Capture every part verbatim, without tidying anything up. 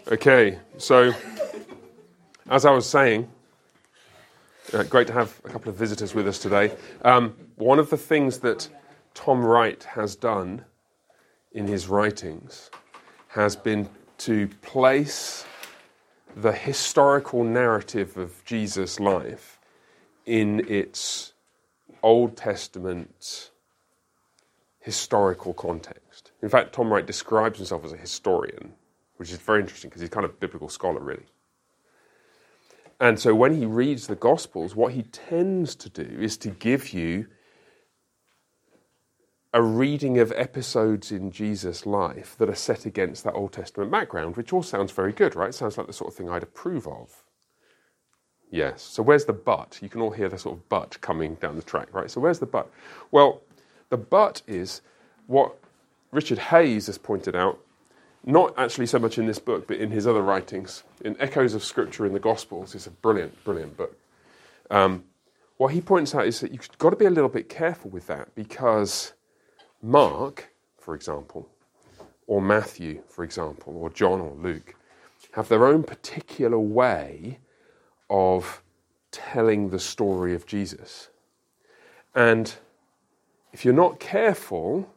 Okay, so as I was saying, uh, great to have a couple of visitors with us today. Um, one of the things that Tom Wright has done in his writings has been to place the historical narrative of Jesus' life in its Old Testament historical context. In fact, Tom Wright describes himself as a historian, which is very interesting because he's kind of a biblical scholar, really. And so when he reads the Gospels, what he tends to do is to give you a reading of episodes in Jesus' life that are set against that Old Testament background, which all sounds very good, right? Sounds like the sort of thing I'd approve of. Yes. So where's the but? You can all hear the sort of but coming down the track, right? So where's the but? Well, the but is what Richard Hayes has pointed out, not actually so much in this book, but in his other writings. In Echoes of Scripture in the Gospels, it's a brilliant, brilliant book. Um, what he points out is that you've got to be a little bit careful with that, because Mark, for example, or Matthew, for example, or John or Luke, have their own particular way of telling the story of Jesus. And if you're not careful,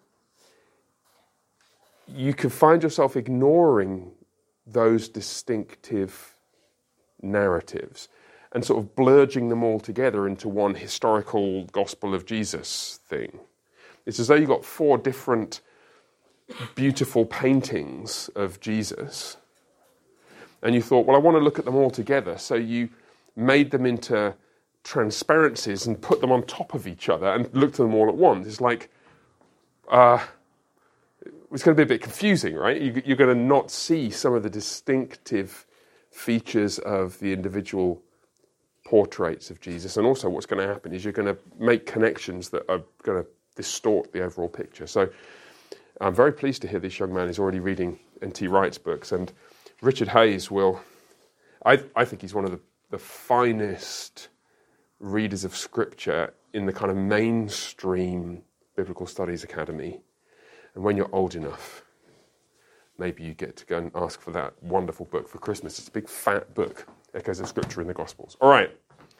you can find yourself ignoring those distinctive narratives and sort of blurging them all together into one historical Gospel of Jesus thing. It's as though you've got four different beautiful paintings of Jesus, and you thought, well, I want to look at them all together. So you made them into transparencies and put them on top of each other and looked at them all at once. It's like, uh, it's going to be a bit confusing, right? You, you're going to not see some of the distinctive features of the individual portraits of Jesus. And also what's going to happen is you're going to make connections that are going to distort the overall picture. So I'm very pleased to hear this young man is already reading N T Wright's books. And Richard Hayes will, I, I think he's one of the, the finest readers of Scripture in the kind of mainstream Biblical Studies Academy. And when you're old enough, maybe you get to go and ask for that wonderful book for Christmas. It's a big fat book, Echoes of Scripture in the Gospels. All right,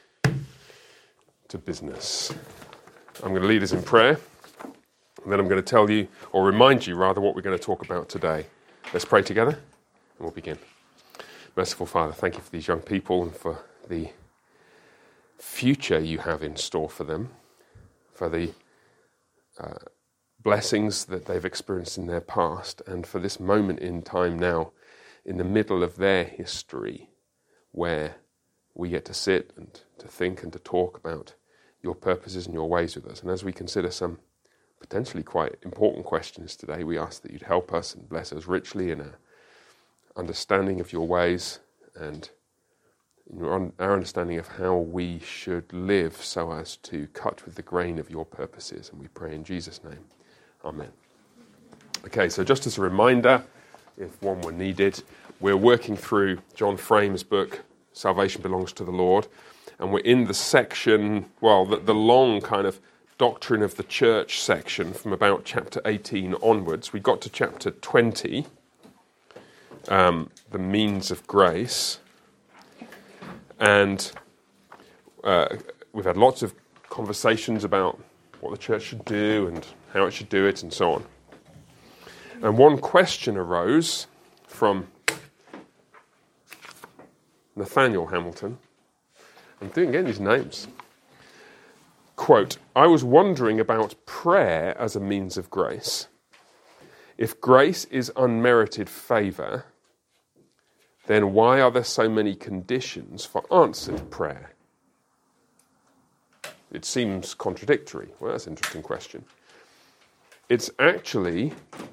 to business. I'm going to lead us in prayer, and then I'm going to tell you, or remind you rather, what we're going to talk about today. Let's pray together, and we'll begin. Merciful Father, thank you for these young people and for the future you have in store for them, for the uh, blessings that they've experienced in their past, and for this moment in time now, in the middle of their history, where we get to sit and to think and to talk about your purposes and your ways with us. And as we consider some potentially quite important questions today, we ask that you'd help us and bless us richly in our understanding of your ways and in our understanding of how we should live so as to cut with the grain of your purposes. And we pray in Jesus' name. Amen. Okay, so just as a reminder, if one were needed, we're working through John Frame's book, Salvation Belongs to the Lord, and we're in the section, well, the, the long kind of Doctrine of the Church section from about chapter eighteen onwards. We got to chapter twenty, um, the means of grace, and uh, we've had lots of conversations about what the church should do and how it should do it and so on. And one question arose from Nathaniel Hamilton. I'm doing again these names. Quote, I was wondering about prayer as a means of grace. If grace is unmerited favour, then why are there so many conditions for answered prayer? It seems contradictory. Well, that's an interesting question. It's actually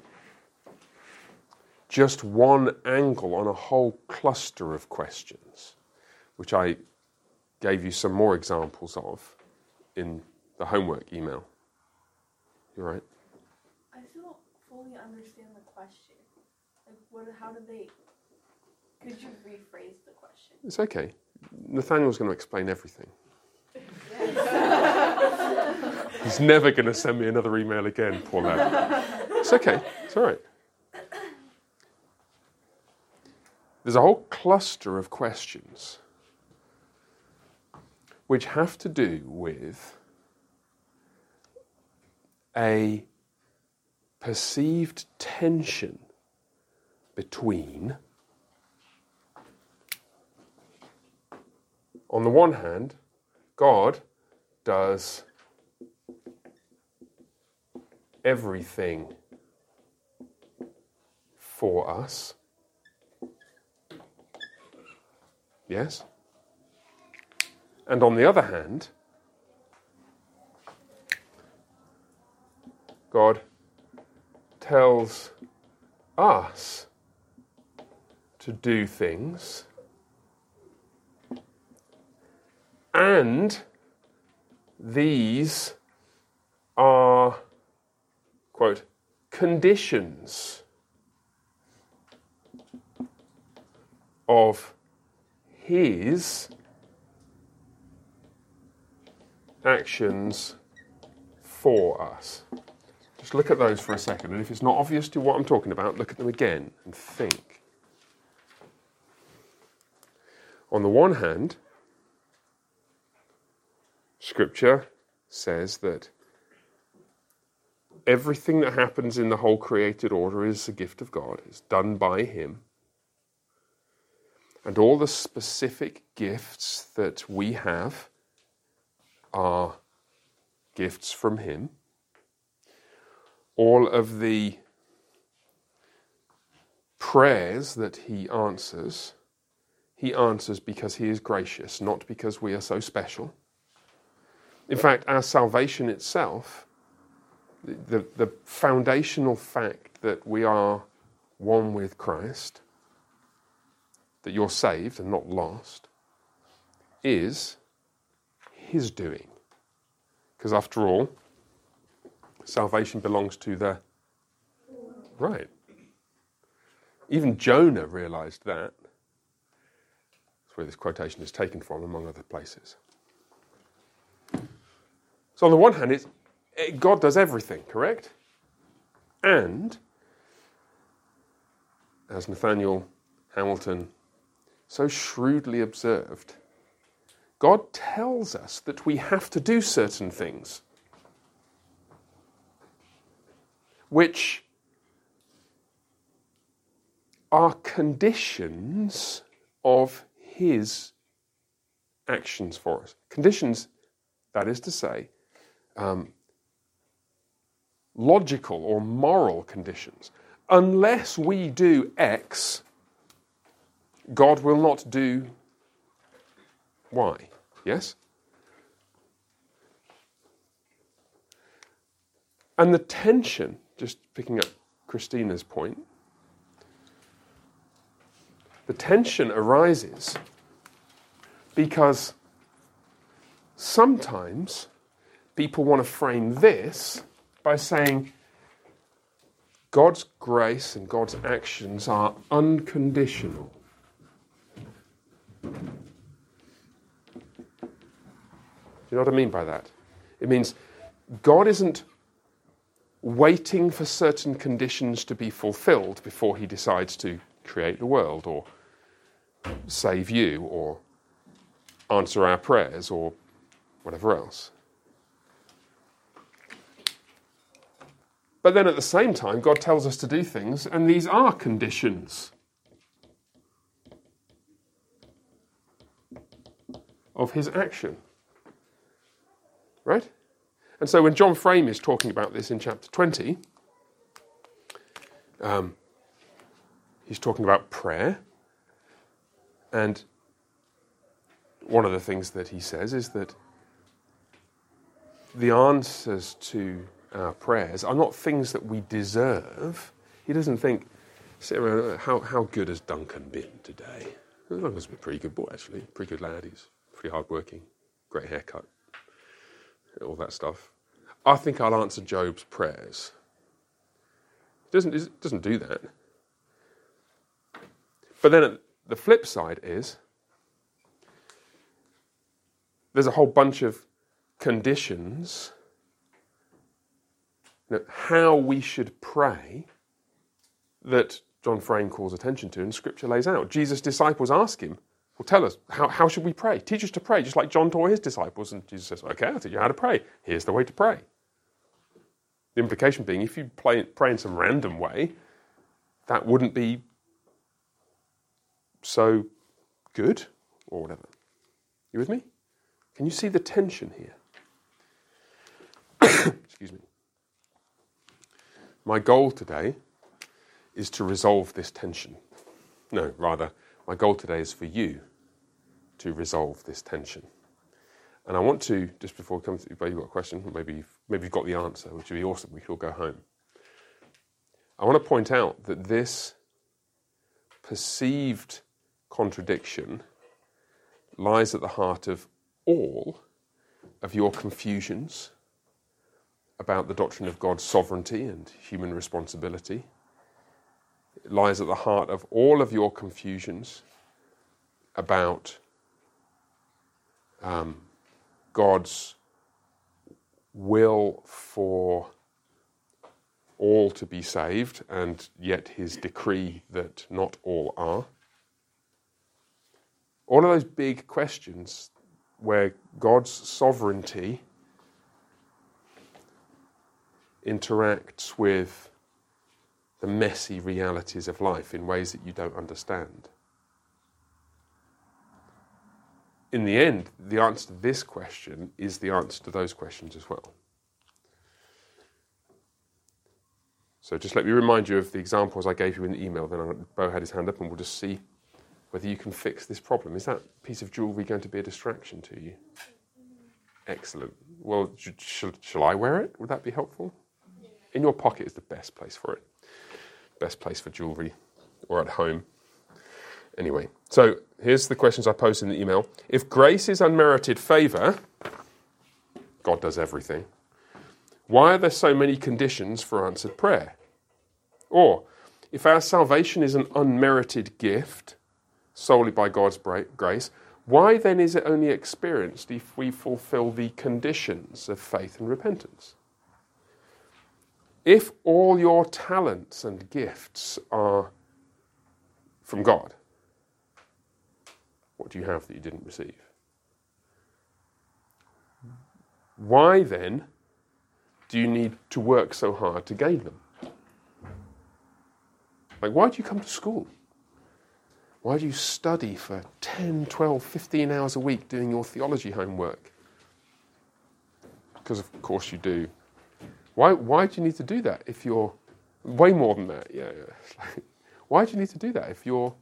just one angle on a whole cluster of questions, which I gave you some more examples of in the homework email. You all right? I still don't fully understand the question. Like, what? How do they... Could you rephrase the question? It's okay. Nathaniel's going to explain everything. He's never going to send me another email again, poor lad. It's okay. It's all right. there's a whole cluster of questions which have to do with a perceived tension between, on the one hand, God does everything for us. Yes? And on the other hand, God tells us to do things, and these are, quote, conditions of his actions for us. Just look at those for a second, and if it's not obvious to you what I'm talking about, look at them again and think. On the one hand, Scripture says that everything that happens in the whole created order is a gift of God. It's done by him. And all the specific gifts that we have are gifts from him. All of the prayers that he answers, he answers because he is gracious, not because we are so special. In fact, our salvation itself, the, the foundational fact that we are one with Christ, that you're saved and not lost, is his doing. Because after all, salvation belongs to the right. Even Jonah realized that. That's where this quotation is taken from, among other places. So on the one hand, it's, it, God does everything, correct? And, as Nathaniel Hamilton so shrewdly observed, God tells us that we have to do certain things, which are conditions of his actions for us. Conditions, that is to say, um, logical or moral conditions. Unless we do X, God will not do Y. Yes? And the tension, just picking up Christina's point, the tension arises because sometimes people want to frame this by saying God's grace and God's actions are unconditional. Do you know what I mean by that? It means God isn't waiting for certain conditions to be fulfilled before he decides to create the world or save you or answer our prayers or whatever else. But then at the same time, God tells us to do things, and these are conditions of his action. Right? And so when John Frame is talking about this in chapter twenty, um, he's talking about prayer. And one of the things that he says is that the answers to our prayers are not things that we deserve. He doesn't think, sit around, how, how good has Duncan been today? He was a pretty good boy, actually. Pretty good lad. He's pretty hard-working. Great haircut. All that stuff. I think I'll answer Job's prayers. It doesn't, it doesn't do that. But then the flip side is there's a whole bunch of conditions, you know, how we should pray, that John Frame calls attention to and Scripture lays out. Jesus' disciples ask him, well, tell us, how, how should we pray? Teach us to pray, just like John taught his disciples. And Jesus says, okay, I'll teach you how to pray. Here's the way to pray. The implication being, if you play, pray in some random way, that wouldn't be so good or whatever. You with me? Can you see the tension here? Excuse me. My goal today is to resolve this tension. No, rather, my goal today is for you to resolve this tension. And I want to, just before we come to, maybe you've got a question, or maybe you've, maybe you've got the answer, which would be awesome, we could all go home. I want to point out that this perceived contradiction lies at the heart of all of your confusions about the doctrine of God's sovereignty and human responsibility. It lies at the heart of all of your confusions about um, God's will for all to be saved, and yet his decree that not all are. All of those big questions where God's sovereignty interacts with the messy realities of life in ways that you don't understand. In the end, the answer to this question is the answer to those questions as well. So just let me remind you of the examples I gave you in the email. Then Bo had his hand up and we'll just see whether you can fix this problem. Is that piece of jewellery going to be a distraction to you? Excellent. Well, sh- sh- shall I wear it? Would that be helpful? In your pocket is the best place for it. Best place for jewellery, or at home. Anyway, so here's the questions I posed in the email. If grace is unmerited favour, God does everything, why are there so many conditions for answered prayer? Or, if our salvation is an unmerited gift, solely by God's grace, why then is it only experienced if we fulfill the conditions of faith and repentance? If all your talents and gifts are from God, what do you have that you didn't receive? Why then do you need to work so hard to gain them? Like, why do you come to school? Why do you study for ten, twelve, fifteen hours a week doing your theology homework? Because of course you do. Why, why do you need to do that if you're... Way more than that, yeah. yeah. Why do you need to do that if your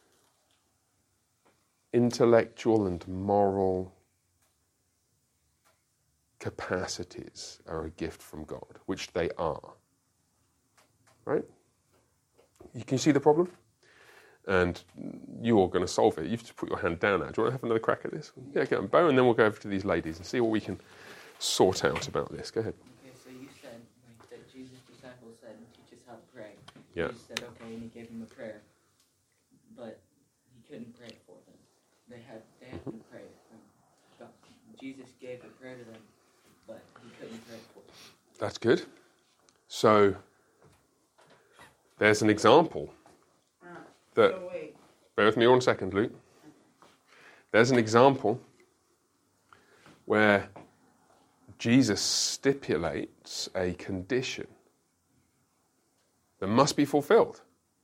intellectual and moral capacities are a gift from God, which they are? Right? You can see the problem? And you're going to solve it. You've just put your hand down now. Do you want to have another crack at this? Yeah, get on, Bo, and then we'll go over to these ladies and see what we can sort out about this. Go ahead. Okay, so you said like, that Jesus' disciples said, teach us how to pray. Yeah. Jesus said, okay, and he gave them a prayer. But he couldn't pray for them. They had, they had to pray. God, Jesus gave a prayer to them, but he couldn't pray for them. That's good. So, there's an example. That, So wait. bear with me one second, Luke. There's an example where Jesus stipulates a condition that must be fulfilled.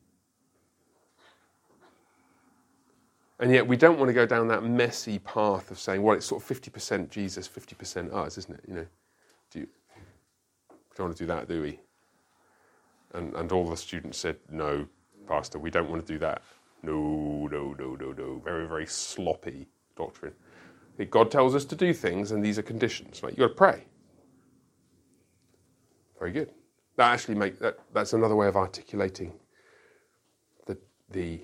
And yet we don't want to go down that messy path of saying, well, it's sort of fifty percent Jesus, fifty percent us, isn't it? You know, do you, we don't want to do that, do we? And, and all the students said, no, Pastor, we don't want to do that. No, no, no, no, no. Very, very sloppy doctrine. God tells us to do things, and these are conditions. Right? You've got to pray. Very good. That actually make that. That's another way of articulating the the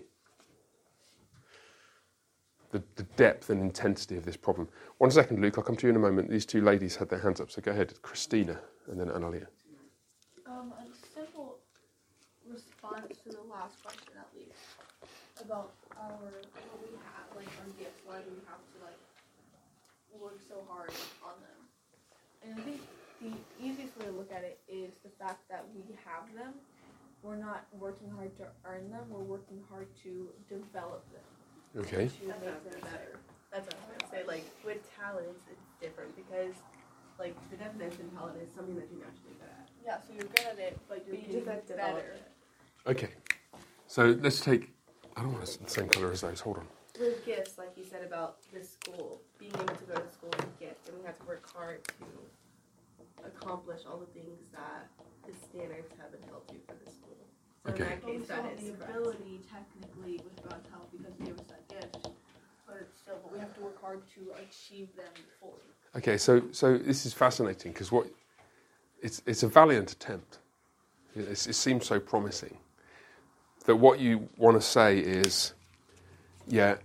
the, the depth and intensity of this problem. One second, Luke. I'll come to you in a moment. These two ladies had their hands up, so go ahead. Christina, and then Analia. Um, a simple response to the last question, at least, about our what we have, like our gifts. Why do we have to like work so hard on them? And I think the easiest way to look at it is the fact that we have them, we're not working hard to earn them. We're working hard to develop them. Okay. To make them better. That's what I was gonna say. Like with talents, it's different because, like The definition of talent is something that you naturally good at. yeah, so you're good at it, but you're But you getting just have to develop better. it. Okay. So let's take. I don't want the same colour as those. Hold on. With gifts, like you said about this school, being able to go to school with gifts, and we have to work hard to accomplish all the things that the standards have been held to for the school. So Okay. in that But we case, still that have is the correct. ability, technically, with God's help, because He gave us that gift. But it's still, but we have to work hard to achieve them fully. Okay. So so this is fascinating because what it's it's a valiant attempt. It's, it seems so promising that what you want to say is, yeah.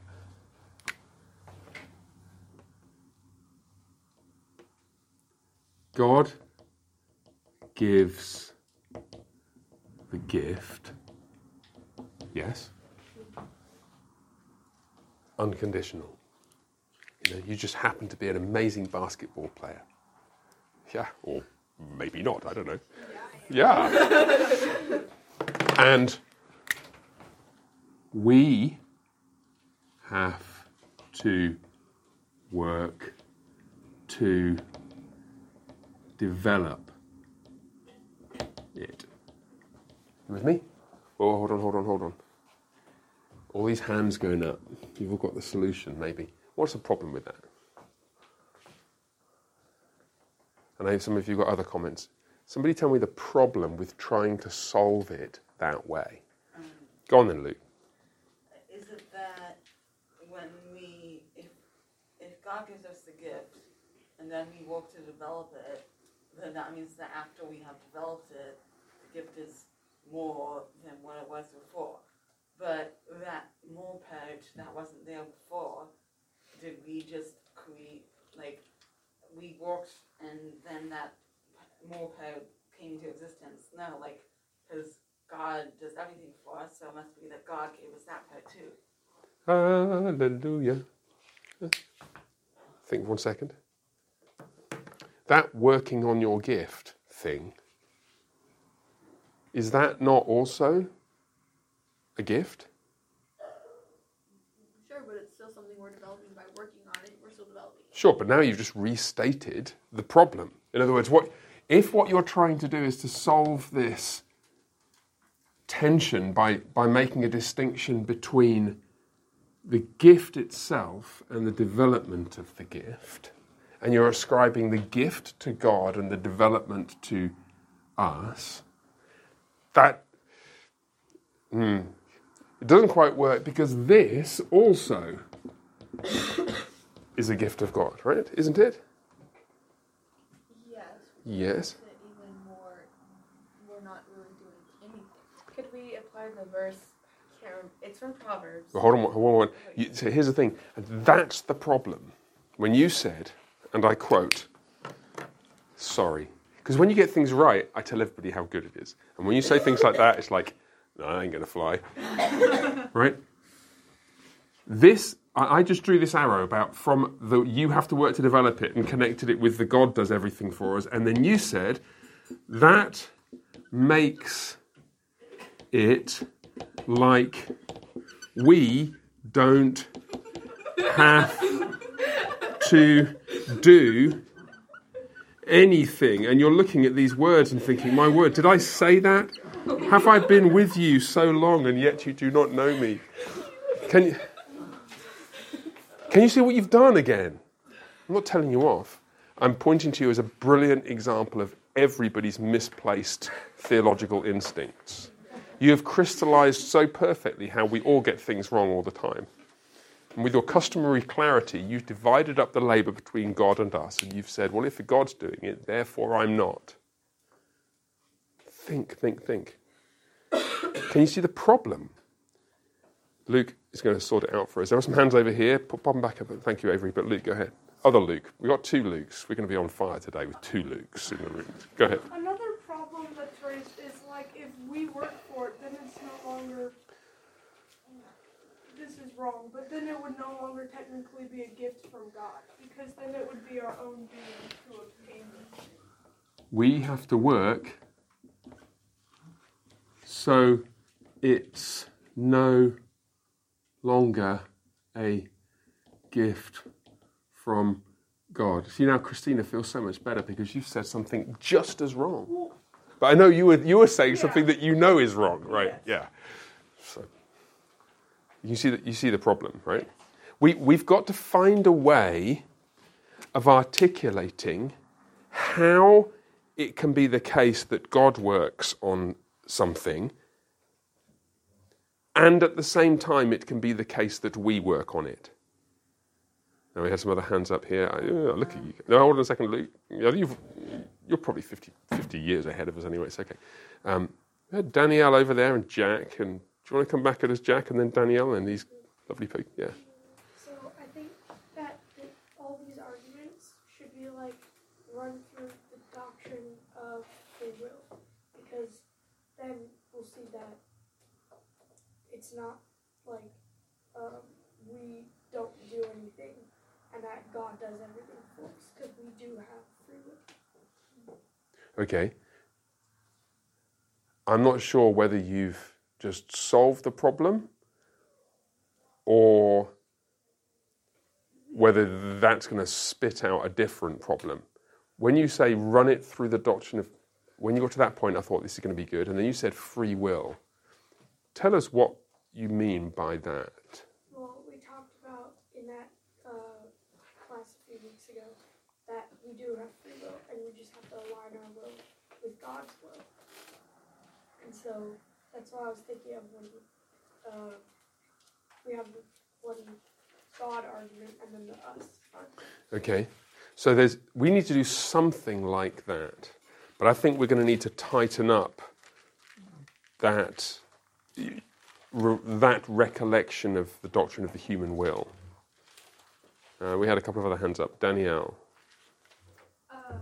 God gives the gift, yes, unconditional. You know, you just happen to be an amazing basketball player. Yeah, or maybe not, I don't know. Yeah. And we have to work to develop it. You with me? Oh, hold on, hold on, hold on. All these hands going up. You've all got the solution, maybe. What's the problem with that? I know some of you got other comments. Somebody tell me the problem with trying to solve it that way. Um, Go on then, Luke. Is it that when we, if if God gives us the gift, and then we work to develop it, then that means that after we have developed it, the gift is more than what it was before. But that more part that wasn't there before, did we just create, like, we worked and then that more part came into existence? No, like, because God does everything for us, so it must be that God gave us that part too. Hallelujah. Think one second. That working on your gift thing, is that not also a gift? Sure, but it's still something we're developing by working on it. We're still developing it. Sure, but now you've just restated the problem. In other words, what if what you're trying to do is to solve this tension by, by making a distinction between the gift itself and the development of the gift, and you're ascribing the gift to God and the development to us, that mm, it doesn't quite work, because this also is a gift of God, right? Isn't it? Yes. Yes. It even more, we're not really doing anything. Could we apply the verse? I can't remember. It's from Proverbs. But hold on, hold on. You, so here's the thing. That's the problem. When you said, and I quote, sorry. Because when you get things right, I tell everybody how good it is. And when you say things like that, it's like, no, I ain't going to fly. Right? This, I, I just drew this arrow about from the you have to work to develop it and connected it with the God does everything for us. And then you said, that makes it like we don't have to do anything. And you're looking at these words and thinking, my word, did I say that? Have I been with you so long and yet you do not know me? Can you, can you see what you've done again? I'm not telling you off. I'm pointing to you as a brilliant example of everybody's misplaced theological instincts. You have crystallized so perfectly how we all get things wrong all the time. And with your customary clarity, you've divided up the labour between God and us, and you've said, well, if God's doing it, therefore I'm not. Think, think, think. Can you see the problem? Luke is going to sort it out for us. There are some hands over here. Pop, pop them back up. Thank you, Avery. But Luke, go ahead. Other Luke. We've got two Lukes. We're going to be on fire today with two Lukes in the room. Go ahead. Another problem that's raised is like if we work for it, then it's no longer, this is wrong, but then it would no longer technically be a gift from God, because then it would be our own doing to obtain it. We have to work So it's no longer a gift from God. See, now Christina feels so much better because you said something just as wrong. But I know you were you were saying Yeah. something that you know is wrong, right? Yes. Yeah. So you see that you see the problem, right? We we've got to find a way of articulating how it can be the case that God works on something, and at the same time it can be the case that we work on it. Now we have some other hands up here. I, uh, look at you. No, hold on a second, Luke. Yeah, You've, you're probably fifty, fifty years ahead of us anyway. It's okay. Um, we had Danielle over there and Jack. And do you want to come back at us, Jack, and then Danielle and these lovely people? Yeah. So I think that the, all these arguments should be like run through the doctrine of free will, because then we'll see that it's not like um, we don't do anything and that God does everything for us, because we do have free will. Okay. I'm not sure whether you've just solved the problem or whether that's going to spit out a different problem. When you say run it through the doctrine of, when you got to that point, I thought this is going to be good, and then you said free will. Tell us what you mean by that. Well, we talked about in that uh, class a few weeks ago that we do have free will, and we just have to align our will with God's will. And so that's why I was thinking of when uh, we have the one God argument and then the us argument. Okay, so there's we need to do something like that, but I think we're going to need to tighten up that re, that recollection of the doctrine of the human will. Uh, we had a couple of other hands up. Danielle. Um,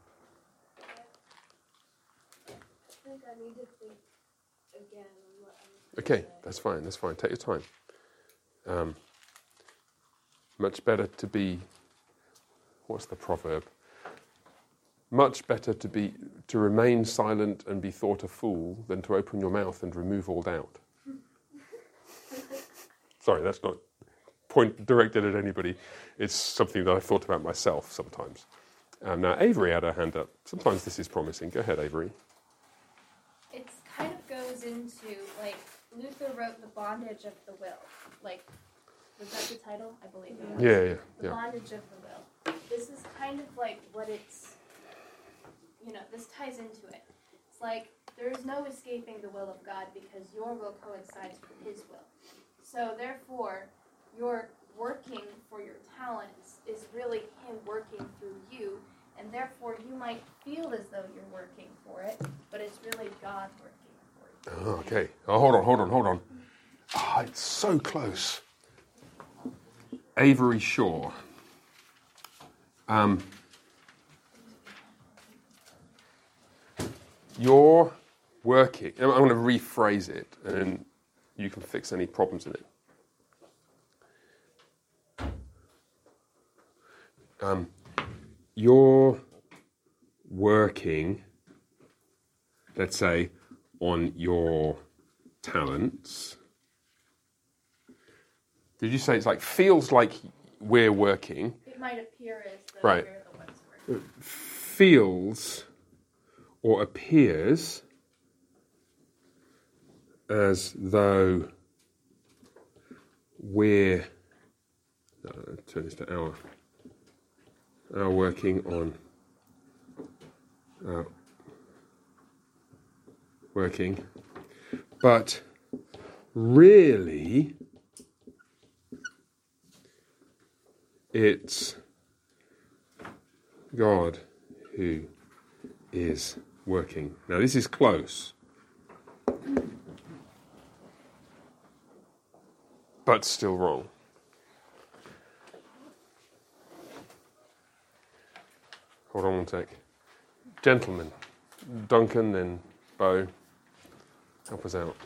I think I need to think again on what I'm Okay, that's fine. That's fine. Take your time. Um, much better to be. What's the proverb? Much better to be to remain silent and be thought a fool than to open your mouth and remove all doubt. Sorry, that's not point directed at anybody. It's something that I've thought about myself sometimes. Um, now, Avery had her hand up. Sometimes this is promising. Go ahead, Avery. It kind of goes into, like, Luther wrote The Bondage of the Will. Like, was that the title? I believe it was. Yeah, yeah, The yeah. Bondage of the Will. This is kind of like what it's, you know, this ties into it. It's like, there is no escaping the will of God because your will coincides with His will. So, therefore, your working for your talents is really Him working through you, and therefore you might feel as though you're working for it, but it's really God working for you. Oh, okay. Oh, hold on, hold on, hold on. Ah, it's so close. Avery Shaw. Um, you're working. I'm going to rephrase it, and then you can fix any problems in it. Um, you're working, let's say, on your talents. Did you say it's like, feels like we're working? It might appear as though Right. you're the ones working. Feels or appears as though we're, uh, turn this to our, our working on, uh, working, but really it's God who is working. Now this is close, but still wrong. Hold on one sec. Gentlemen, Duncan and Bo, help us out.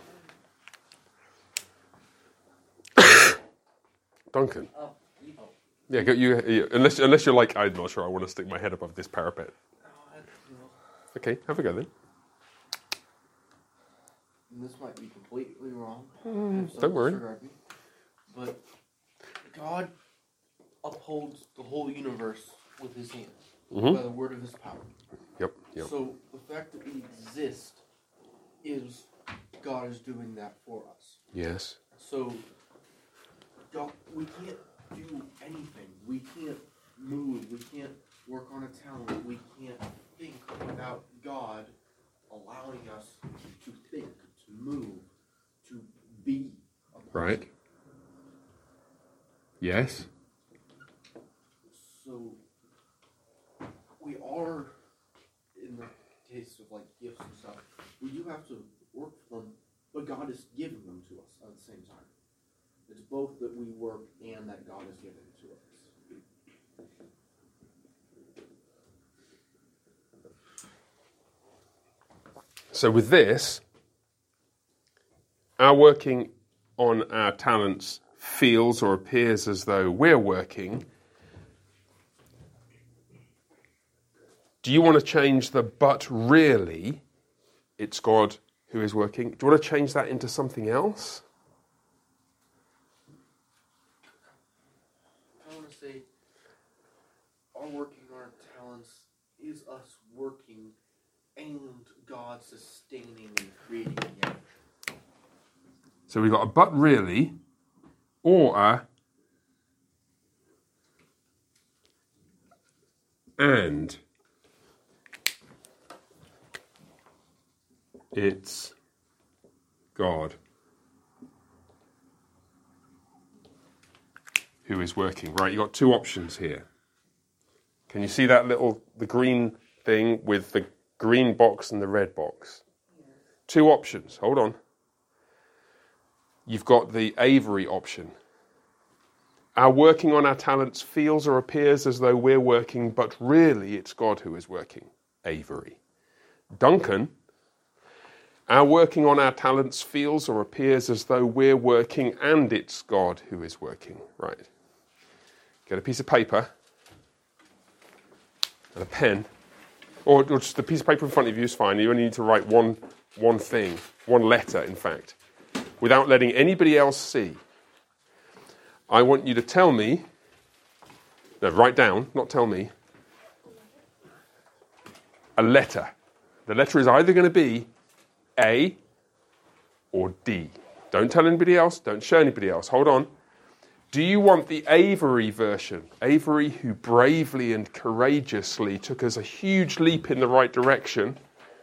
Duncan. Oh, you. Oh, Yeah, go, you, you, unless unless you're like, I'm not sure, I want to stick my head above this parapet. I don't know. Okay, have a go then. and this might be completely wrong. Mm, so don't worry. disregard me, but God upholds the whole universe with his hands, Mm-hmm. by the word of his power. Yep, yep. So the fact that we exist is God is doing that for us. Yes. So God, we can't do anything. We can't move. We can't work on a talent. We can't think without God allowing us to think, to move, to be a person. Right. Yes. So we are, in the case of like gifts and stuff, we do have to work for them, but God is giving them to us at the same time. It's both that we work and that God is giving to us. So with this, our working on our talents feels or appears as though we're working. Do you want to change the but really it's God who is working? Do you want to change that into something else? I want to say our working on our talents is us working and God sustaining and creating again. So we've got a but really or a and. It's God who is working. Right, you've got two options here. Can you see that little, the green thing with the green box and the red box? Two options. Hold on. You've got the Avery option. Our working on our talents feels or appears as though we're working, but really it's God who is working. Avery. Duncan. Our working on our talents feels or appears as though we're working and it's God who is working. Right. Get a piece of paper and a pen. Or, or just the piece of paper in front of you is fine. You only need to write one, one thing, one letter, in fact, without letting anybody else see. I want you to tell me, no, write down, not tell me, a letter. The letter is either going to be A or D. Don't tell anybody else. Don't show anybody else. Hold on. Do you want the Avery version? Avery, who bravely and courageously took us a huge leap in the right direction.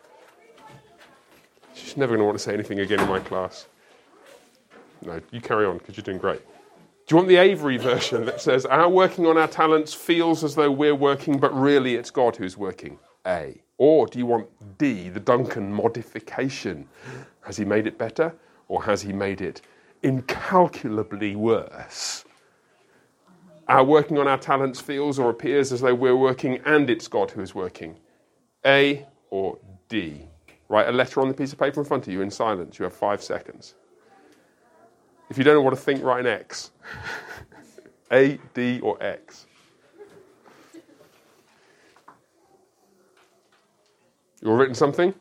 She's never going to want to say anything again in my class. No, you carry on because you're doing great. Do you want the Avery version that says, our working on our talents feels as though we're working, but really it's God who's working? A. Or do you want D, the Duncan modification? Has he made it better, or has he made it incalculably worse? Our working on our talents feels or appears as though we're working and it's God who is working. A or D? Write a letter on the piece of paper in front of you in silence. You have five seconds. If you don't know what to think, write an X. A, D, or X. You all written something?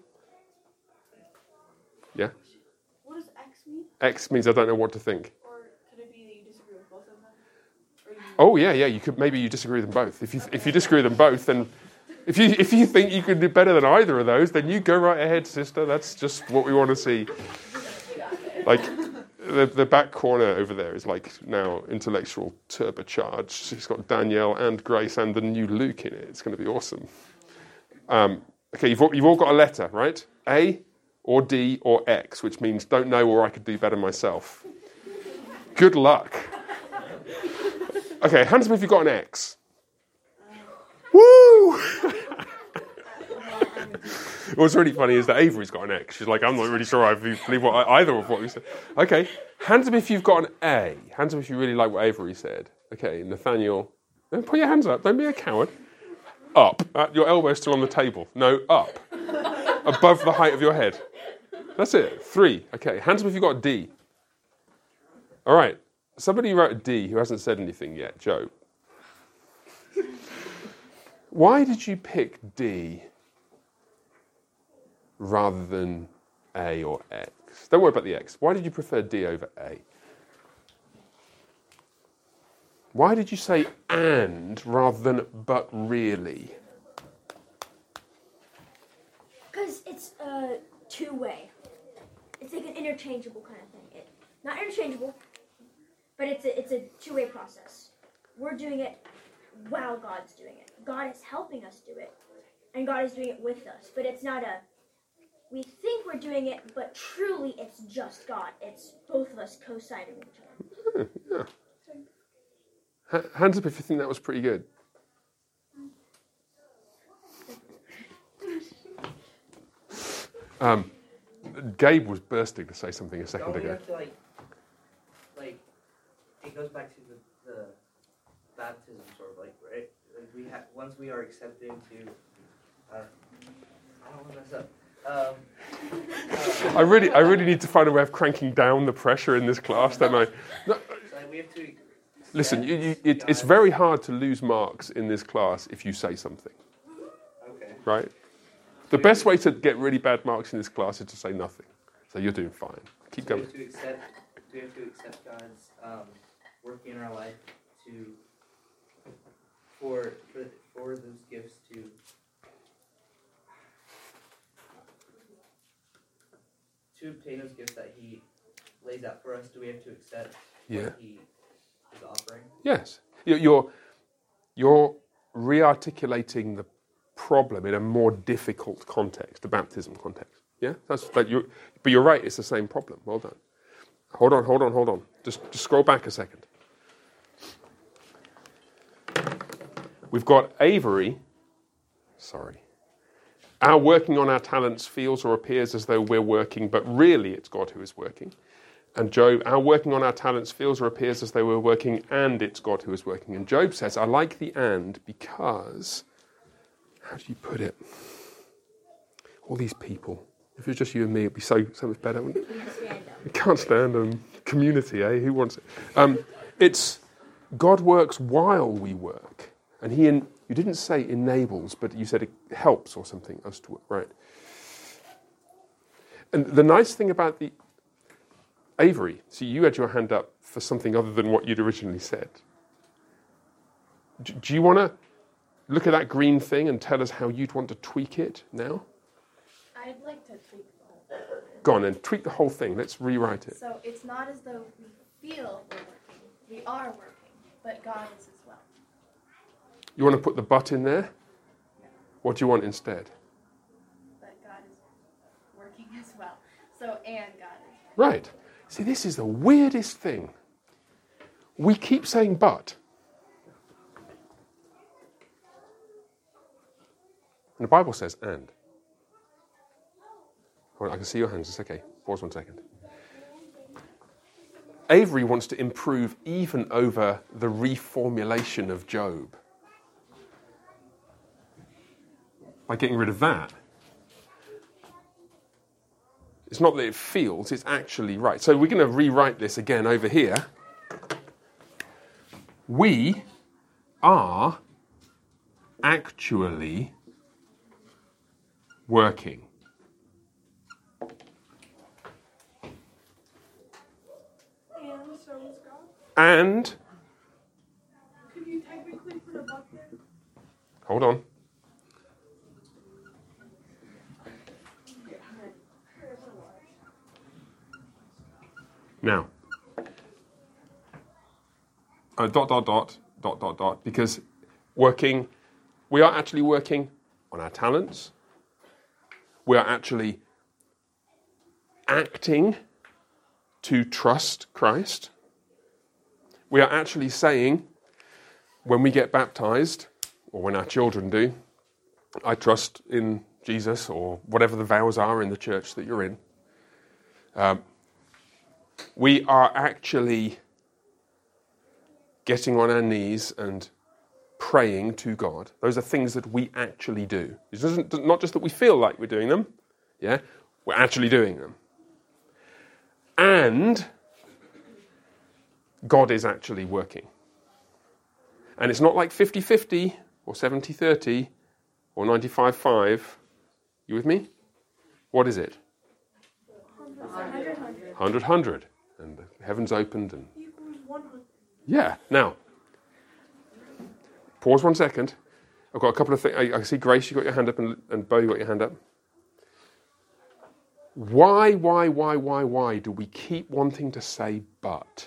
Yeah? What does X mean? X means I don't know what to think. Or could it be that you disagree with both of them? Or you... Oh yeah, yeah. You could maybe you disagree with them both. If you if you disagree with them both, then if you if you think you can do better than either of those, then you go right ahead, sister. That's just what we want to see. Like the the back corner over there is like now intellectual turbocharged. She's got Danielle and Grace and the new Luke in it. It's going to be awesome. Um, okay, you've all, you've all got a letter, right? A or D or X, which means don't know or I could do better myself. Good luck. Okay, hands up if you've got an X. Woo! What's really funny is that Avery's got an X. She's like, I'm not really sure I believe what either of what we said. Okay, hands up if you've got an A. Hands up if you really like what Avery said. Okay, Nathaniel, put your hands up. Don't be a coward. Up. Uh, your elbow's still on the table. No, up. Above the height of your head. That's it. Three. Okay, hands up if you've got a D. All right. Somebody wrote a D who hasn't said anything yet. Joe. Why did you pick D rather than A or X? X. Don't worry about the X. Why did you prefer D over A? Why did you say and rather than but really? Because it's a two-way. It's like an interchangeable kind of thing. It, not interchangeable, but it's a, it's a two-way process. We're doing it while God's doing it. God is helping us do it, and God is doing it with us. But it's not a, we think we're doing it, but truly it's just God. It's both of us co-signing with each other. Yeah. H- hands up if you think that was pretty good. Um, Gabe was bursting to say something a second Don't we ago. have to, like, like, it goes back to the, the baptism, sort of, like, right? Like we have, once we are accepted into, uh, I don't want to mess up. Um, uh, I really, I really need to find a way of cranking down the pressure in this class, don't I? No, so like we have to. listen, you, you, it, it's very hard to lose marks in this class if you say something, Okay. right? The best way to get really bad marks in this class is to say nothing. So you're doing fine. Keep So we going. have to accept. We have to accept God's um, work in our life to for for for those gifts to. To obtain those gifts that He lays out for us, do we have to accept Yeah. what He is offering? Yes. You're, you're, you're re-articulating the problem in a more difficult context, the baptism context. Yeah? That's, but, you're, but you're right, it's the same problem. Well done. Hold on, hold on, hold on. Just, just scroll back a second. We've got Avery, sorry. Our working on our talents feels or appears as though we're working, but really it's God who is working. And Job, our working on our talents feels or appears as though we're working, and it's God who is working. And Job says, I like the and because, how do you put it? All these people. If it was just you and me, it'd be so, so much better, wouldn't it? We can't stand them. Community, eh? Who wants it? Um, it's God works while we work. And he, in, you didn't say enables, but you said it helps or something us to work, right? And the nice thing about the Avery, so you had your hand up for something other than what you'd originally said. Do, do you want to look at that green thing and tell us how you'd want to tweak it now? I'd like to tweak the whole thing. Go on then, tweak the whole thing. Let's rewrite it. So it's not as though we feel we're working. We are working, but God is as well. You want to put the but in there? What do you want instead? But God is working as well. So, and God is. Right. See, this is the weirdest thing. We keep saying but. And the Bible says and. Hold on, I can see your hands. It's okay. Pause one second. Avery wants to improve even over the reformulation of Job. By getting rid of that. It's not that it feels, it's actually right. So we're going to rewrite this again over here. We are actually working. And so is God. And, Could you technically put a but there? hold on. Now, uh, dot, dot, dot, dot, dot, dot, because working, we are actually working on our talents. We are actually acting to trust Christ. We are actually saying, when we get baptized, or when our children do, I trust in Jesus, or whatever the vows are in the church that you're in. Um, we are actually getting on our knees and praying to God. Those are things that we actually do. It doesn't, not just that we feel like we're doing them, yeah, we're actually doing them. And God is actually working. And it's not like fifty-fifty or seventy-thirty or ninety-five five. You with me? What is it? one hundred Hundred, hundred. And the heavens opened and... Equals one hundred. Yeah. Now, pause one second. I've got a couple of things. I, I see Grace, you got your hand up, and, and Bo, you got your hand up. Why, why, why, why, why do we keep wanting to say but?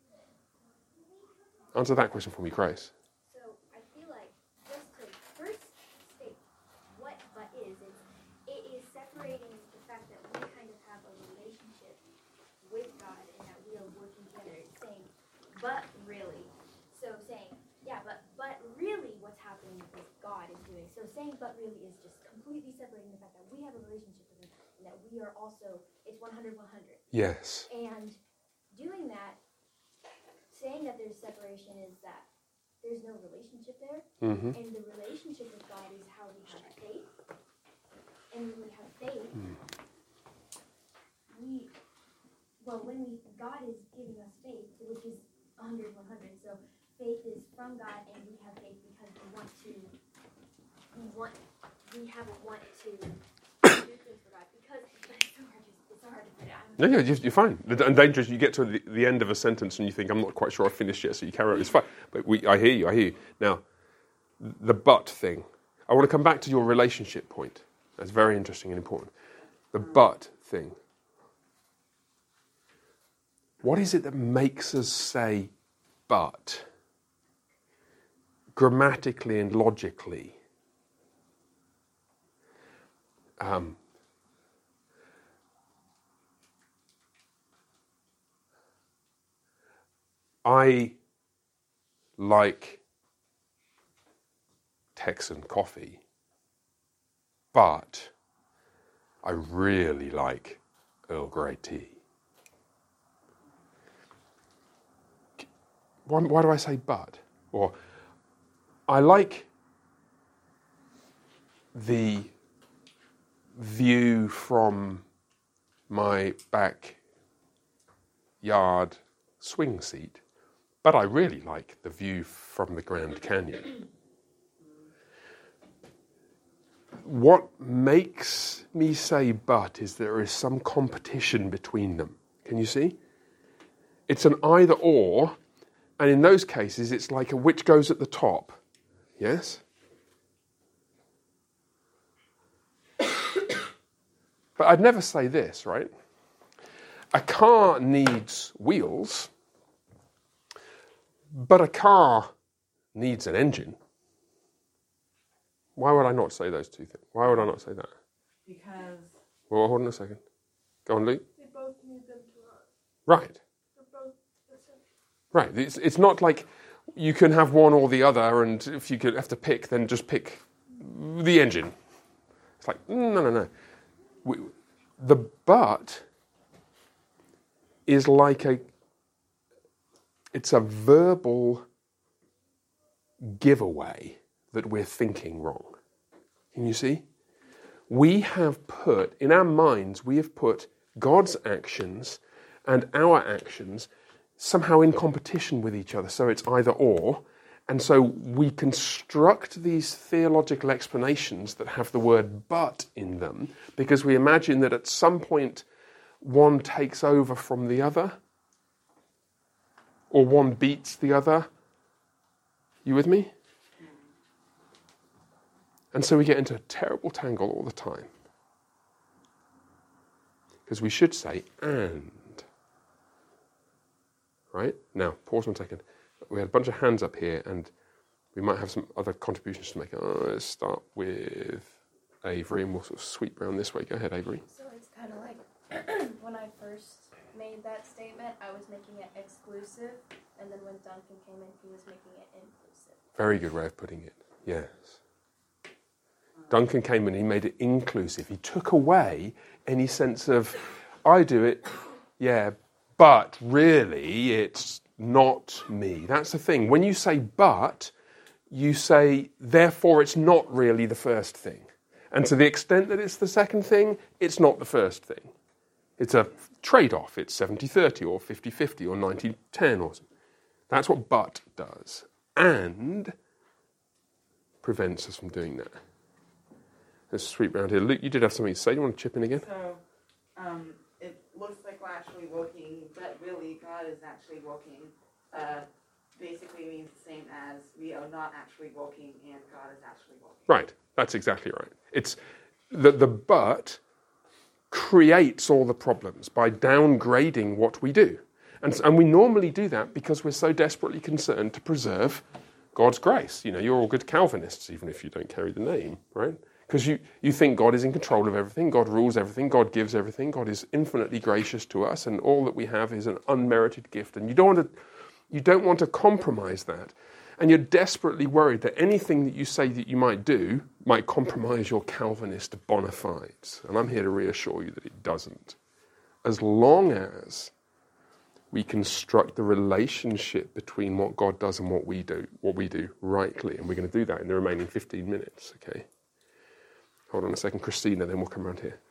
Answer that question for me, Grace. So I feel like just to first state what but is, it's, it is separating the fact that we kind of have a relationship with God and that we are working together. It's saying, but really. So saying, yeah, but but really what's happening is God is doing. So saying but really is just completely separating the fact that we have a relationship with Him and that we are also, it's one hundred, one hundred. Yes. And doing that, saying that there's separation is that there's no relationship there. Mm-hmm. And the relationship with God is how we have faith. And when we have faith, Mm. we, well, when we, God is giving us faith, which is one hundred, one hundred. So faith is from God, and we have faith because we want to, we want, we have a want to do things for God. Because, but it's so hard to, it's so hard to put it. I'm No, yeah, you- you're fine. The the danger is you get to the, the end of a sentence and you think, I'm not quite sure I've finished yet, so you carry on. It's fine. But we, I hear you, I hear you. Now, the but thing. I want to come back to your relationship point. That's very interesting and important. The but thing. What is it that makes us say but? Grammatically and logically. Um, I like Texan coffee, but I really like Earl Grey tea. Why, why do I say but? Or I like the view from my backyard swing seat, but I really like the view from the Grand Canyon. What makes me say but is there is some competition between them. Can you see? It's an either or, and in those cases it's like a which goes at the top. Yes? But I'd never say this, right? A car needs wheels, but a car needs an engine. Why would I not say those two things? Why would I not say that? Because Well, hold on a second. Go on, Luke. They both need them to run. Right, They're both essential. right. It's, it's not like you can have one or the other, and if you could have to pick, then just pick the engine. It's like, no, no, no. We, the but is like a, it's a verbal giveaway that we're thinking wrong. Can you see? We have put, in our minds, we have put God's actions and our actions somehow in competition with each other. So it's either or. And so we construct these theological explanations that have the word but in them because we imagine that at some point one takes over from the other or one beats the other. You with me? And so we get into a terrible tangle all the time. Because we should say and. Right? Now, pause one second. We had a bunch of hands up here, and we might have some other contributions to make. Oh, let's start with Avery, and we'll sort of sweep around this way. Go ahead, Avery. So it's kind of like when I first made that statement, I was making it exclusive, and then when Duncan came in, he was making it inclusive. Very good way of putting it. Yes. Duncan came in, he made it inclusive. He took away any sense of, I do it, yeah, but really it's not me. That's the thing. When you say but, you say, therefore it's not really the first thing. And to the extent that it's the second thing, it's not the first thing. It's a trade-off. It's seventy thirty or fifty fifty or ninety ten or something. That's what but does. And prevents us from doing that. Let's sweep round here. Luke, you did have something to say. You want to chip in again? So, um, it, looks like we're actually working, but really God is actually working, uh, basically means the same as we are not actually working and God is actually working. Right, that's exactly right. It's the, the but creates all the problems by downgrading what we do. And, and we normally do that because we're so desperately concerned to preserve God's grace. You know, you're all good Calvinists, even if you don't carry the name, right? Because you, you think God is in control of everything, God rules everything, God gives everything, God is infinitely gracious to us, and all that we have is an unmerited gift. And you don't want to, you don't want to compromise that. And you're desperately worried that anything that you say that you might do might compromise your Calvinist bona fides. And I'm here to reassure you that it doesn't. As long as we construct the relationship between what God does and what we do, what we do rightly, and we're going to do that in the remaining fifteen minutes, okay? Hold on a second, Christina, then we'll come around here.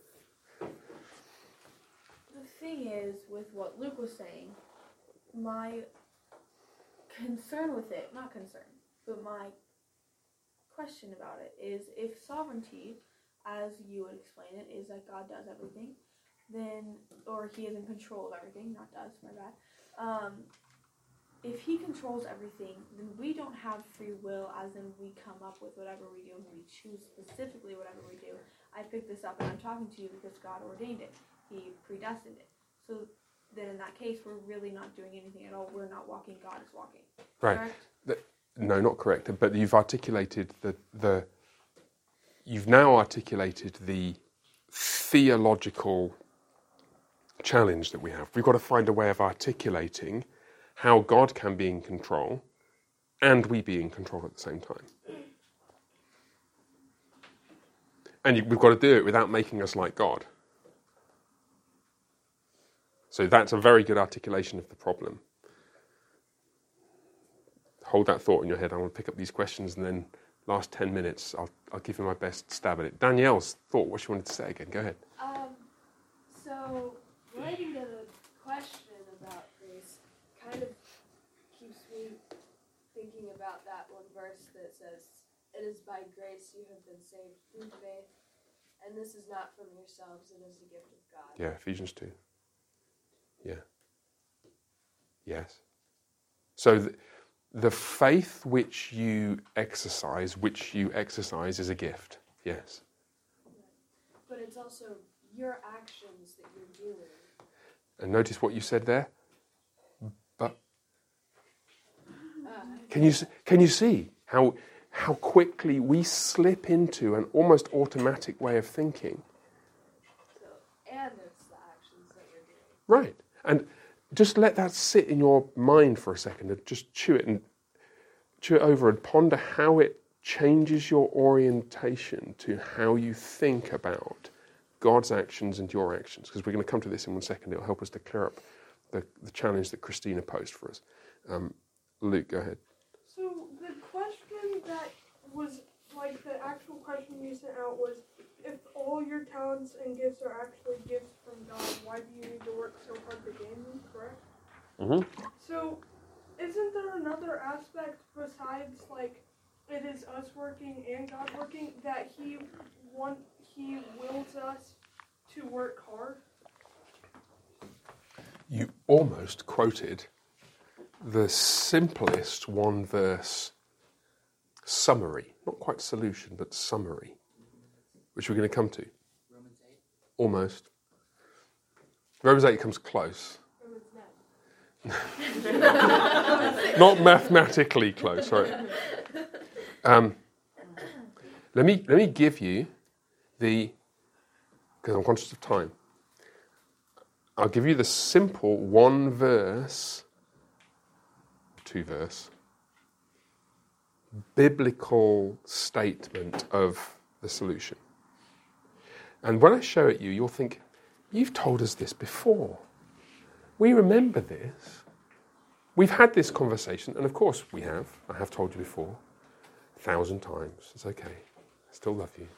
The thing is, with what Luke was saying, my concern with it, not concern, but my question about it is, if sovereignty, as you would explain it, is that God does everything, then, or he is in control of everything, not does, my bad, um, if he controls everything, then we don't have free will, as in we come up with whatever we do, and we choose specifically whatever we do. I picked this up, and I'm talking to you because God ordained it. He predestined it. So then in that case, we're really not doing anything at all. We're not walking, God is walking. Right. The, no, not correct. But you've articulated the, the, you've now articulated the theological challenge that we have. We've got to find a way of articulating how God can be in control and we be in control at the same time. And you, we've got to do it without making us like God. So that's a very good articulation of the problem. Hold that thought in your head. I want to pick up these questions, and then last ten minutes, I'll, I'll give you my best stab at it. Danielle's thought, what she wanted to say again. Go ahead. Um, so, relating to the question about grace, kind of keeps me thinking about that one verse that says, "It is by grace you have been saved through faith, and this is not from yourselves, it is a gift of God." Yeah, Ephesians two. Yeah. Yes. So the, the faith which you exercise, which you exercise is a gift. Yes. But it's also your actions that you're doing. And notice what you said there. But Uh, can you can you see how how quickly we slip into an almost automatic way of thinking? so, and it's the actions that you're doing. Right. And just let that sit in your mind for a second and just chew it and chew it over and ponder how it changes your orientation to how you think about God's actions and your actions. Because we're going to come to this in one second. It'll help us to clear up the, the challenge that Christina posed for us. Um, Luke, go ahead. So the question that was, like, the actual question you sent out was, if all your talents and gifts are actually gifts from God, why do you need to work so hard to gain them, correct? Mm-hmm. So, isn't there another aspect besides, like, it is us working and God working, that he want, he wills us to work hard? You almost quoted the simplest one-verse summary, not quite solution, but summary, which we're going to come to. Romans eight. Almost. Romans eight comes close. Not mathematically close, sorry. Um, let me let me give you the, because I'm conscious of time, I'll give you the simple one verse, two verse, biblical statement of the solution. And when I show it you, you'll think, you've told us this before. We remember this. We've had this conversation, and of course we have. I have told you before, a thousand times. It's okay. I still love you.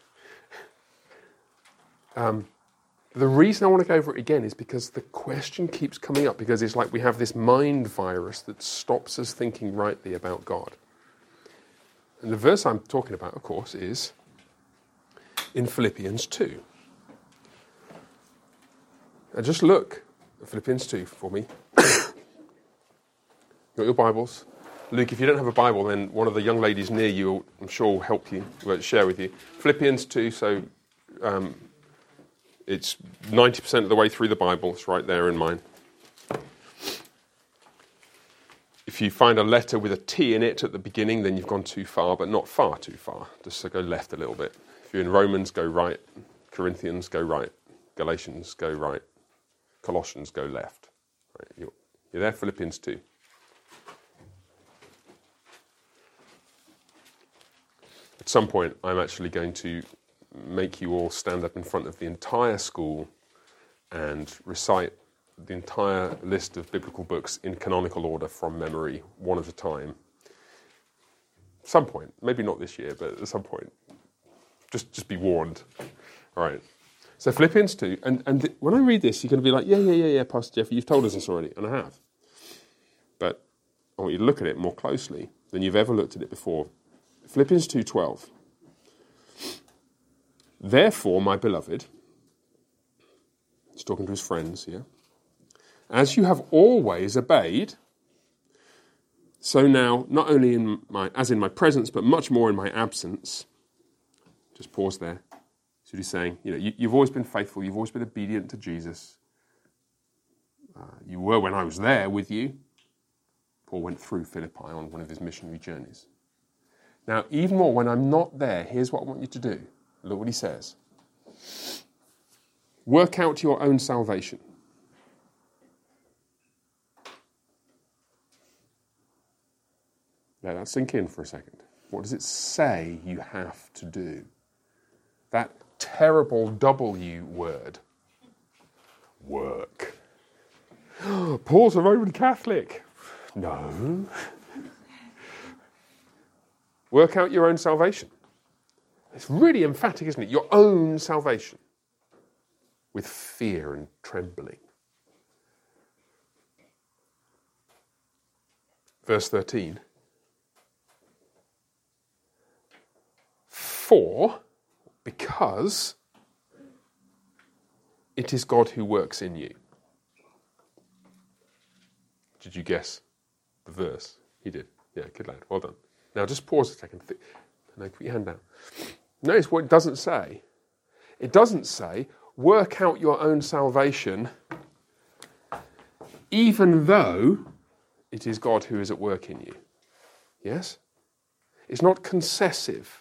Um, the reason I want to go over it again is because the question keeps coming up, because it's like we have this mind virus that stops us thinking rightly about God. And the verse I'm talking about, of course, is in Philippians two. And just look at Philippians two for me. Got your Bibles? Luke, if you don't have a Bible, then one of the young ladies near you, I'm sure, will help you, will share with you. Philippians two, so um, it's ninety percent of the way through the Bible. It's right there in mine. If you find a letter with a T in it at the beginning, then you've gone too far, but not far too far. Just so go left a little bit. If you're in Romans, go right. Corinthians, go right. Galatians, go right. Colossians, go left. Right, you're, you're there, Philippians two. At some point, I'm actually going to make you all stand up in front of the entire school and recite the entire list of biblical books in canonical order from memory, one at a time. At some point, maybe not this year, but at some point. Just just be warned. All right. So Philippians two, and, and th- when I read this, you're going to be like, yeah, yeah, yeah, yeah, Pastor Jeff, you've told us this already, and I have. But I want you to look at it more closely than you've ever looked at it before. Philippians two twelve. Therefore, my beloved, he's talking to his friends here, as you have always obeyed, so now, not only in my as in my presence, but much more in my absence. Just pause there. So he's saying, you know, you, you've always been faithful, you've always been obedient to Jesus. Uh, you were when I was there with you. Paul went through Philippi on one of his missionary journeys. Now, even more, when I'm not there, here's what I want you to do. Look what he says. Work out your own salvation. Let that sink in for a second. What does it say you have to do? That terrible W word. Work. Paul's a Roman Catholic. No. Work out your own salvation. It's really emphatic, isn't it? Your own salvation. With fear and trembling. Verse thirteen. For, because, it is God who works in you. Did you guess the verse? He did. Yeah, good lad. Well done. Now just pause a second. No, put your hand down. Notice what it doesn't say. It doesn't say, work out your own salvation, even though it is God who is at work in you. Yes? It's not concessive.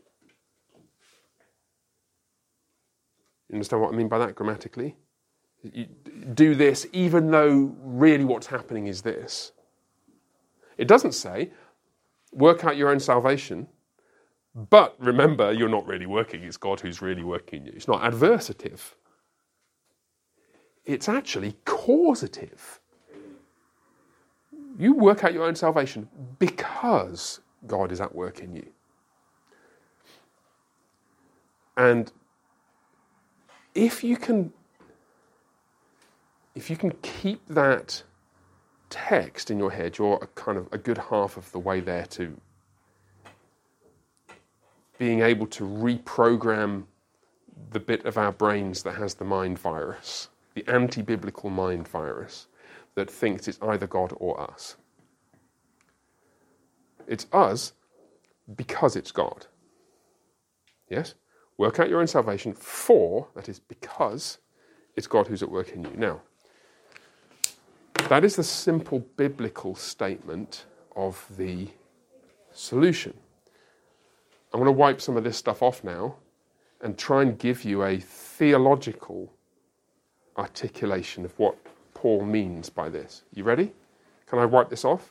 You understand what I mean by that grammatically? You do this even though really what's happening is this. It doesn't say, work out your own salvation, but remember, you're not really working. It's God who's really working in you. It's not adversative. It's actually causative. You work out your own salvation because God is at work in you. And if you can, if you can keep that text in your head, you're a kind of a good half of the way there to being able to reprogram the bit of our brains that has the mind virus, the anti-biblical mind virus that thinks it's either God or us. It's us because it's God. Yes? Work out your own salvation for, that is because, it's God who's at work in you. Now, that is the simple biblical statement of the solution. I'm going to wipe some of this stuff off now and try and give you a theological articulation of what Paul means by this. You ready? Can I wipe this off?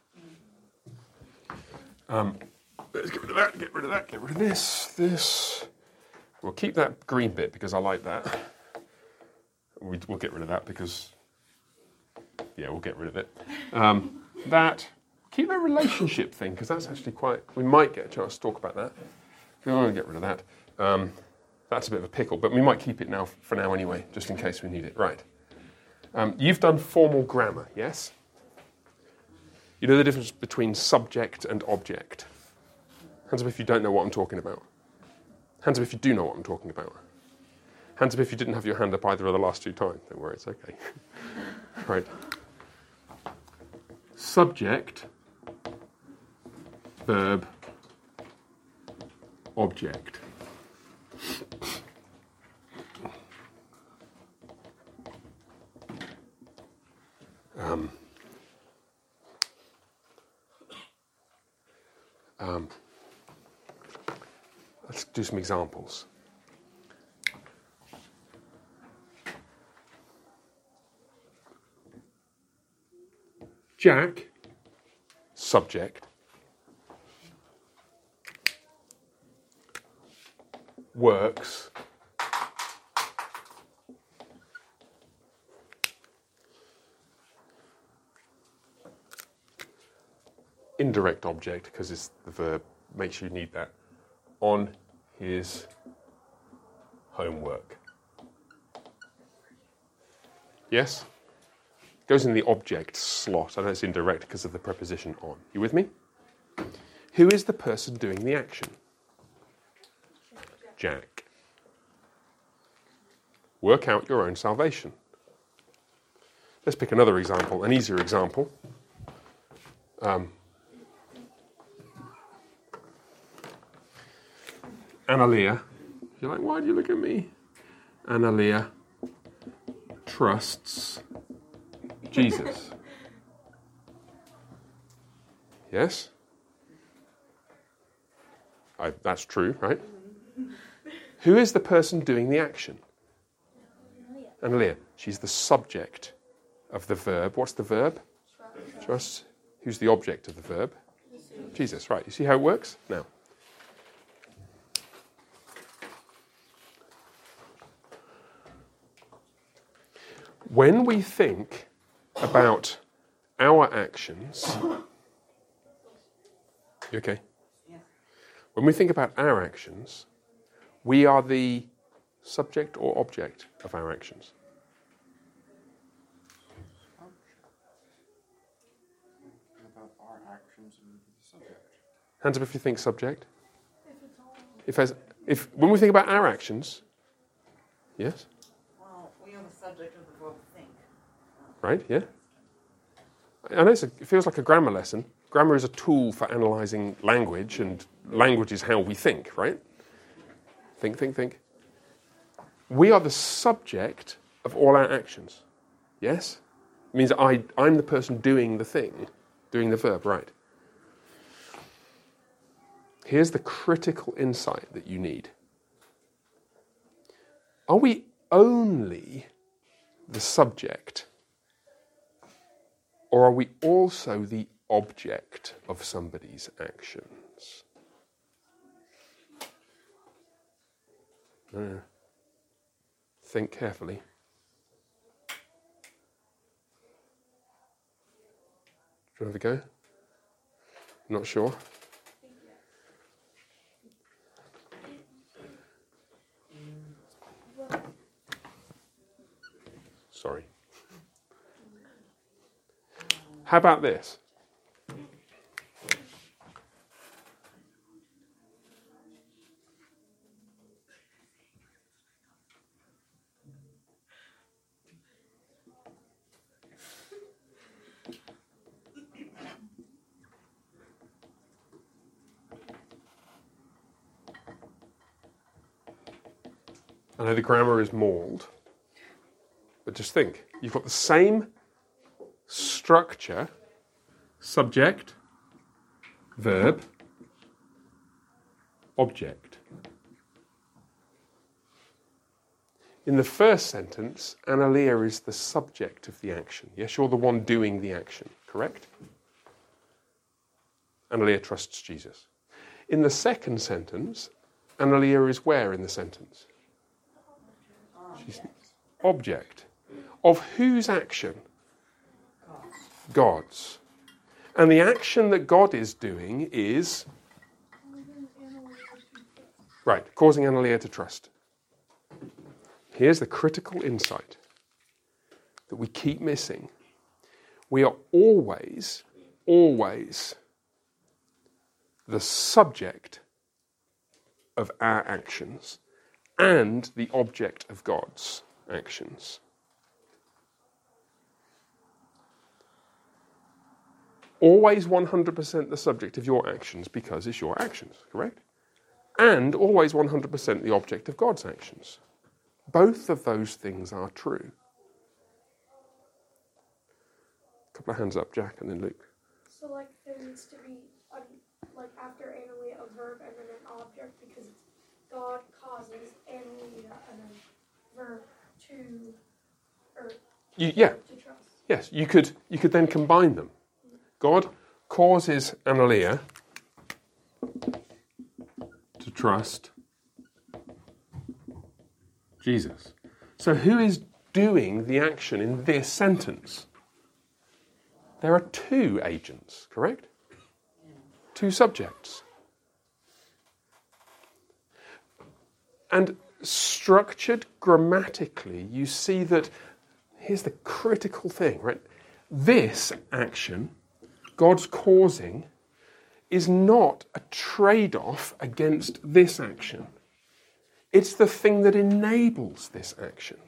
Um, let's get rid of that, get rid of that, get rid of this, this. We'll keep that green bit because I like that. We, we'll get rid of that because, yeah, we'll get rid of it. Um, that, keep that relationship thing because that's actually quite, we might get a chance to talk about that. We want to get rid of that. Um, that's a bit of a pickle, but we might keep it now for now anyway, just in case we need it. Right. Um, you've done formal grammar, yes? You know the difference between subject and object. Hands up if you don't know what I'm talking about. Hands up if you do know what I'm talking about. Hands up if you didn't have your hand up either of the last two times. Don't worry, it's okay. Right. Subject, verb, object. Um, um, let's do some examples. Jack, subject, works, indirect object, because it's the verb, make sure you need that, on his homework. Yes? Goes in the object slot. I know it's indirect because of the preposition on. You with me? Who is the person doing the action? Jack. Work out your own salvation. Let's pick another example, an easier example. Um, Analia. You're like, why do you look at me? Analia trusts Jesus. Yes? I, that's true, right? Who is the person doing the action? Analia. She's the subject of the verb. What's the verb? Trust. Trust. Who's the object of the verb? Jesus. Jesus, right. You see how it works? Now. When we think about our actions, you okay? Yeah. When we think about our actions, we are the subject or object of our actions. About our actions and the subject. Hands up if you think subject. If as if when we think about our actions, yes. Well, we are the subject of the verb think. Right, yeah. I know it's a, it feels like a grammar lesson. Grammar is a tool for analysing language, and language is how we think, right? Think, think, think. We are the subject of all our actions. Yes? It means I, I'm the person doing the thing, doing the verb, right? Here's the critical insight that you need. Are we only the subject, or are we also the object of somebody's actions? Uh, think carefully. Do you want to have a go? Not sure? Sorry. How about this? I know the grammar is mauled, but just think, you've got the same structure, subject, verb, object. In the first sentence, Analia is the subject of the action. Yes, you're the one doing the action, correct? Analia trusts Jesus. In the second sentence, Analia is where in the sentence? She's object. Of whose action? God's. And the action that God is doing is, right, causing Analia to trust. Here's the critical insight that we keep missing. We are always, always the subject of our actions and the object of God's actions. Always one hundred percent the subject of your actions because it's your actions, correct? And always one hundred percent the object of God's actions. Both of those things are true. A couple of hands up, Jack, and then Luke. So, like, there needs to be, um, like, after analia, a verb and then an object because it's God causes analia and then verb to, or You, yeah, to trust. yes, you could, you could then combine them. God causes analia to trust Jesus. So who is doing the action in this sentence? There are two agents, correct? Two subjects. And structured grammatically, you see that, here's the critical thing, right? This action, God's causing, is not a trade-off against this action. It's the thing that enables this action.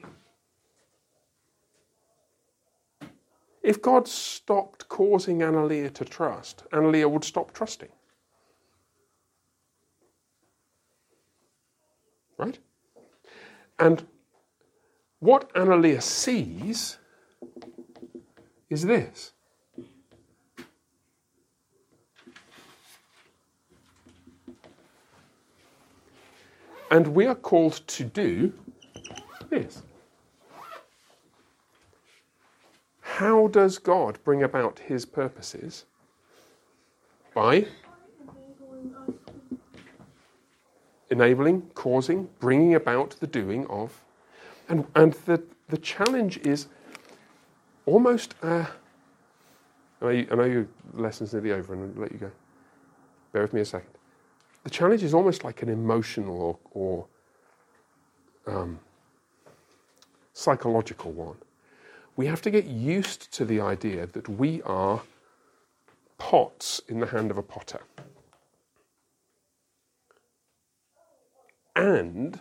If God stopped causing Analia to trust, Analia would stop trusting. Right? And what Analia sees is this. And we are called to do this. How does God bring about his purposes? By enabling, causing, bringing about the doing of. And, and the, the challenge is almost, uh, I know, you, I know your lesson's nearly over and I'll let you go. Bear with me a second. The challenge is almost like an emotional or, or um, psychological one. We have to get used to the idea that we are pots in the hand of a potter. And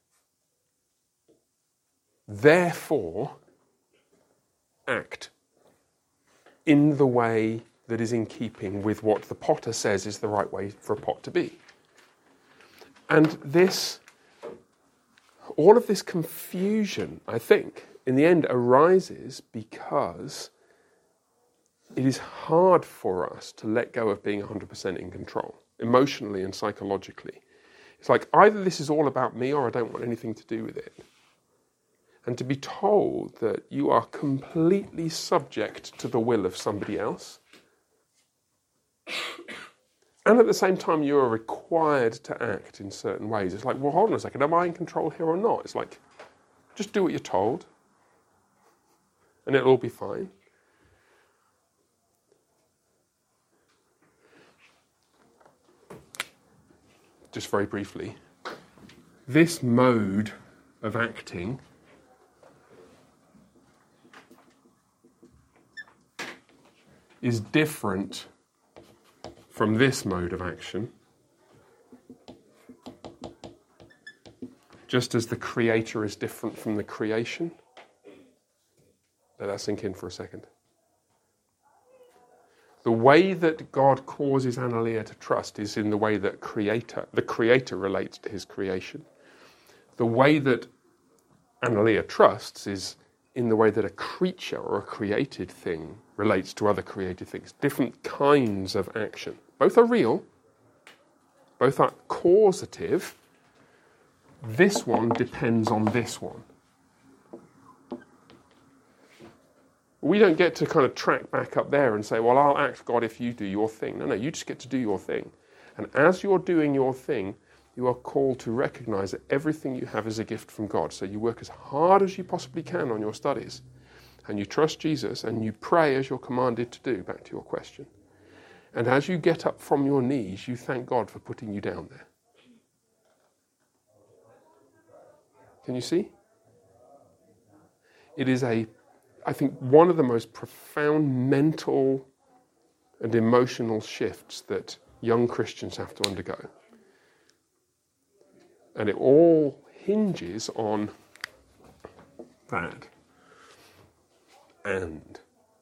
therefore act in the way that is in keeping with what the potter says is the right way for a pot to be. And this, all of this confusion, I think, in the end arises because it is hard for us to let go of being one hundred percent in control, emotionally and psychologically. It's like either this is all about me or I don't want anything to do with it. And to be told that you are completely subject to the will of somebody else, and at the same time you are required to act in certain ways. It's like, well, hold on a second, am I in control here or not? It's like, just do what you're told, and it'll all be fine. Just very briefly, this mode of acting is different from this mode of action, just as the creator is different from the creation. Let that sink in for a second. The way that God causes Analia to trust is in the way that creator, the creator relates to his creation. The way that Analia trusts is in the way that a creature or a created thing relates to other created things. Different kinds of action. Both are real. Both are causative. This one depends on this one. We don't get to kind of track back up there and say, well, I'll act, God, if you do your thing. No, no, you just get to do your thing. And as you're doing your thing, you are called to recognize that everything you have is a gift from God. So you work as hard as you possibly can on your studies. And you trust Jesus and you pray as you're commanded to do, back to your question. And as you get up from your knees, you thank God for putting you down there. Can you see? It is a, I think, one of the most profound mental and emotional shifts that young Christians have to undergo. And it all hinges on that. And.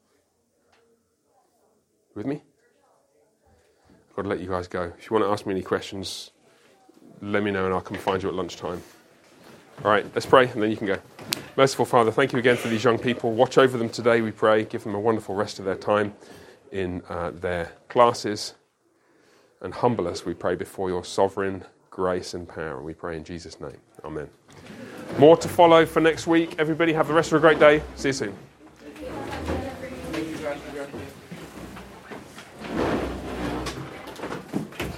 With me? I've got to let you guys go. If you want to ask me any questions, let me know and I'll come find you at lunchtime. All right, let's pray and then you can go. Merciful Father, thank you again for these young people. Watch over them today, we pray. Give them a wonderful rest of their time in uh, their classes. And humble us, we pray, before your sovereign grace and power. And we pray in Jesus' name. Amen. More to follow for next week. Everybody have the rest of a great day. See you soon.